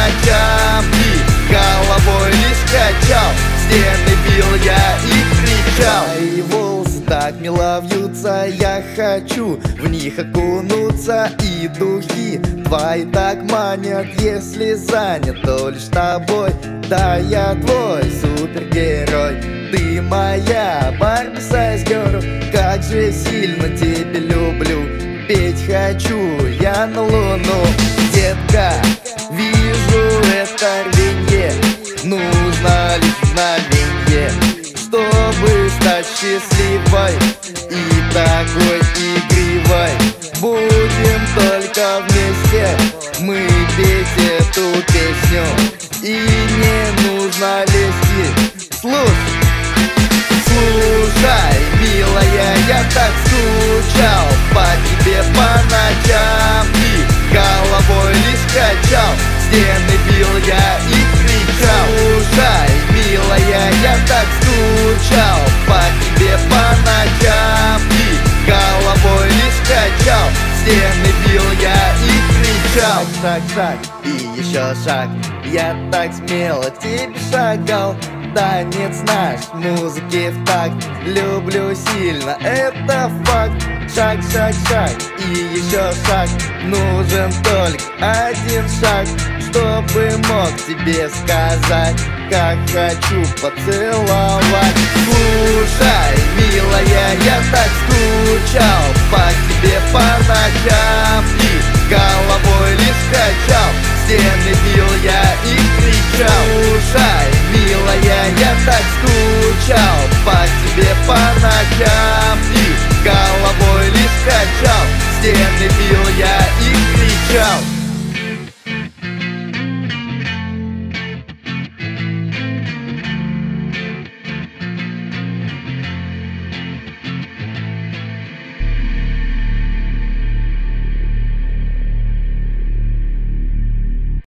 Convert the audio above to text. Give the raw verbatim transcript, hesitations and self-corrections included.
ночам и головой лишь качал. Стены бил я и кричал. Твои волосы так мило вьются, я хочу в них окунуться. И духи твои так манят, если занят, то лишь тобой. Да, я твой супергерой, ты моя Барби Сайз Герл. Как же сильно тебя люблю, петь хочу я на луну. Детка, вижу это рвенье, нужно лишь мгновенье, чтобы стать счастливой и такой игривой. Будем только вместе мы петь эту песню, и не нужно лезть. Слушай, слушай, милая, я так скучал по тебе по ночам и головой лишь качал. Стены бил я и кричал. Слушай, милая, я так скучал по тебе по ночам и головой лишь качал. Стены бил я и кричал. Шаг, шаг, и еще шаг, я так смело тебе шагал. Танец наш, музыки в такт, люблю сильно, это факт. Шаг, шаг, шаг, и еще шаг, нужен только один шаг, чтобы мог тебе сказать, как хочу поцеловать. Слушай, милая, я так скучал по тебе по ночам и головой лишь